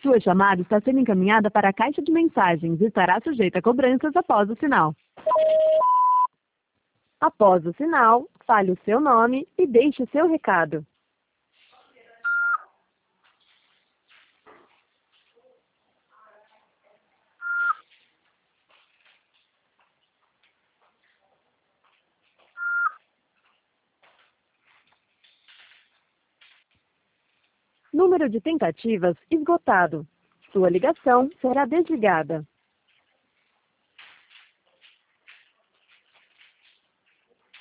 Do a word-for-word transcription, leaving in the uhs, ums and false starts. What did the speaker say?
Sua chamada está sendo encaminhada para a caixa de mensagens e estará sujeita a cobranças após o sinal. Após o sinal, fale o seu nome e deixe o seu recado. Número de tentativas esgotado. Sua ligação será desligada.